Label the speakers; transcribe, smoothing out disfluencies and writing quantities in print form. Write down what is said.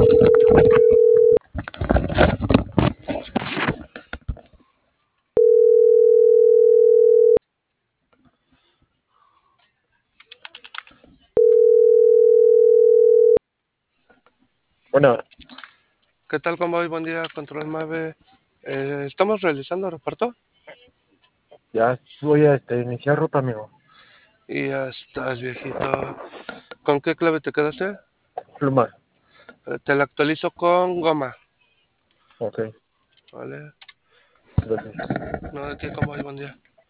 Speaker 1: Bueno,
Speaker 2: ¿Qué tal, convoy? Buen día, Control 9. ¿Estamos realizando reparto?
Speaker 1: ya voy a iniciar ruta, amigo.
Speaker 2: Y ya estás, viejito. ¿Con qué clave te quedaste?
Speaker 1: Pluma.
Speaker 2: Te la actualizo con goma.
Speaker 1: Ok,
Speaker 2: ¿Vale?
Speaker 1: gracias.
Speaker 2: No, de qué, convoy, buen día.